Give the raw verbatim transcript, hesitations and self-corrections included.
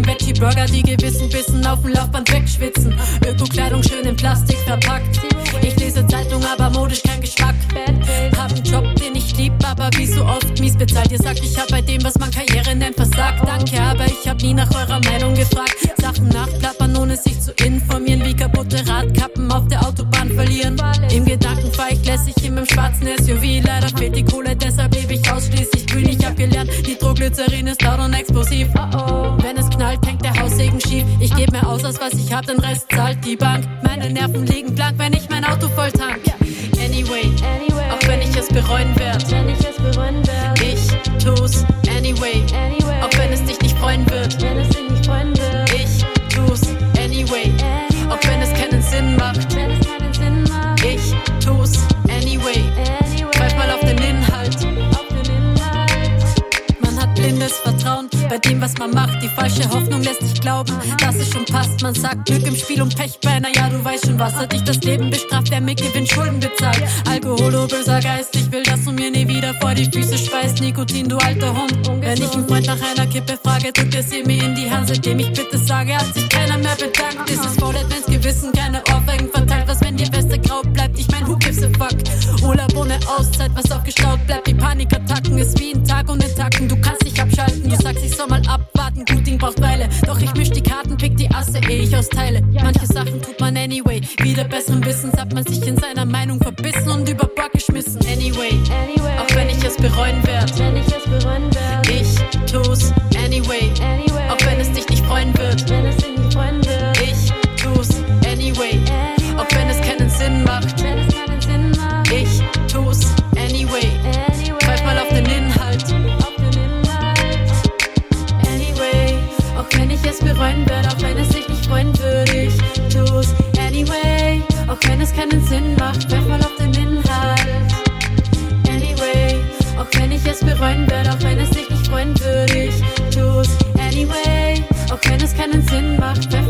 dem Veggie-Burger die Gewissen Bissen auf dem Laufband wegschwitzen. Öko-Kleidung schön in Plastik verpackt. Ich lese Zeitung, aber modisch kein Geschmack. Hab einen Job, den ich lieb, aber wie so oft mies bezahlt. Ihr sagt, ich hab bei dem, was man Karriere nennt, versagt. Danke, aber ich hab nie nach eurer Meinung gefragt. Sachen nachplappern, ohne sich zu informieren. Wie kaputte Radkappen auf der Autobahn verlieren. Im Gedanken fahr ich lässig in meinem schwarzen S U V. Leider fehlt die Kohle, deshalb lebe ich ausschließlich grün. Ich hab gelernt, Nitroglycerin ist laut und explosiv. Wenn es knallt, hängt der Haussegen schief. Ich geb mehr aus, als was ich hab, den Rest zahlt die Bank. Meine Nerven liegen blank, wenn ich mein Auto voll tank. Anyway, auch wenn ich es bereuen werd. Ich tu's anyway, auch wenn es dich nicht freuen wird. Ich tu's anyway, auch wenn es keinen Sinn macht. Ich tu's anyway, greif mal auf den Inhalt. Man hat blindes Vertrauen bei dem, was man macht. Die falsche Hoffnung lässt dich glauben, dass es schon passt. Man sagt Glück im Spiel und Pech bei, naja, du weißt schon was. Hat dich das Leben bestraft, wer mit Gewinn Schulden bezahlt. Alkohol, oh böser Geist, ich will, dass du mir nie wieder vor die Füße schweißt. Nikotin, du alter Hund. Wenn ich einen Freund nach einer Kippe frage, drückt er sie mir in die Hand. Seitdem ich bitte sage, hat sich keiner mehr bedankt. Dieses Vorlet, wenn's Gewissen keine Ohrfeigen verteilt. Was, wenn die Weste grau bleibt? Ich mein, who gives a fuck? Urlaub ohne Auszeit, was aufgestaut bleibt. Die Panikattacken ist wie ein Tag ohne Tacken. Du kannst nicht abschalten, du sagst, ich soll mal abwarten. Gut Ding braucht Weile, doch ich misch die Karten, pick die Asse, eh ich austeile. Manche Sachen tut man anyway, wieder besseren Wissens hat man sich in seiner Meinung verbissen und über Bord geschmissen. Anyway, auch wenn ich es bereuen werd. Ich tu's anyway, auch wenn es dich nicht freuen wird. Ich tu's anyway, auch wenn es keinen Sinn macht. Ich tu's anyway, greif mal auf den Inhalt. Anyway, auch wenn ich es bereuen werd, auch wenn es dich nicht freuen würde. Ich tu's anyway, auch wenn es keinen Sinn macht. Greif mal auf den Inhalt. Anyway, auch wenn ich es bereuen werd, auch wenn es dich nicht freuen würde. Ich tu's anyway, auch wenn es keinen Sinn macht.